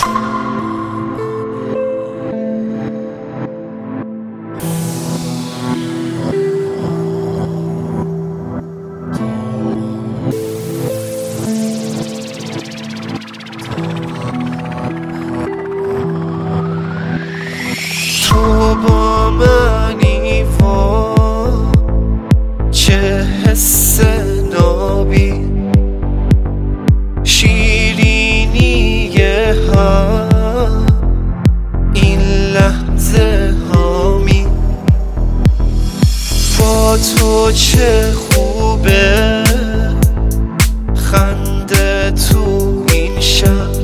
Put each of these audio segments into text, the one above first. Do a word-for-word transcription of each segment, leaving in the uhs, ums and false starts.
تو با منی وا چه حس نابی شیرینی ها این لحظه هامی با تو چه خوبه خنده تو این شب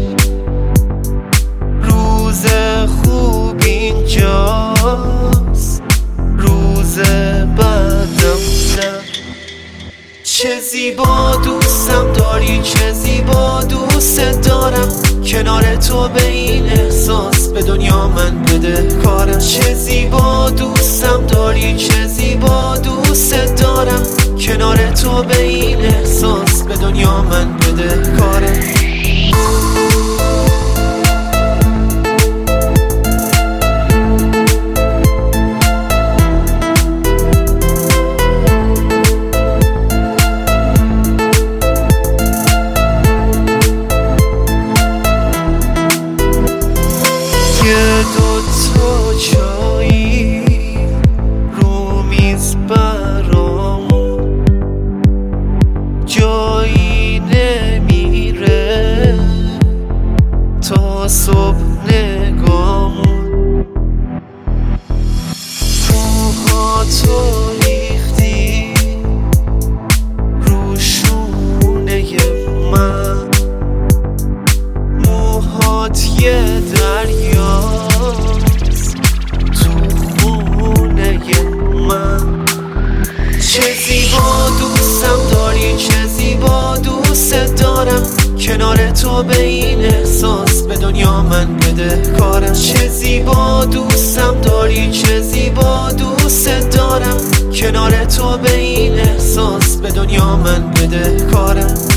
روز خوب اینجاست روز بعدم نه چه زیبا دوستم داری چه زیبا دوست دارم کنار تو به این احساس به دنیا من بده کارم چه زیبا دوستم داری چه زیبا دوست دارم کنار تو به این احساس به دنیا من بده کارم یه دوتا چایی رو میز برامون جایی نمیره تا صبح نگامون موهاتو ریختی رو شونه من موهات یه دریاست تو خونه من چه زیبا دوستم داری چه زیبا دوست دارم کنار تو به این احساس به دنیا من بده کارم چه زیبا دوستم داری چه زیبا دوست دارم کنار تو به این احساس به دنیا من بده کارم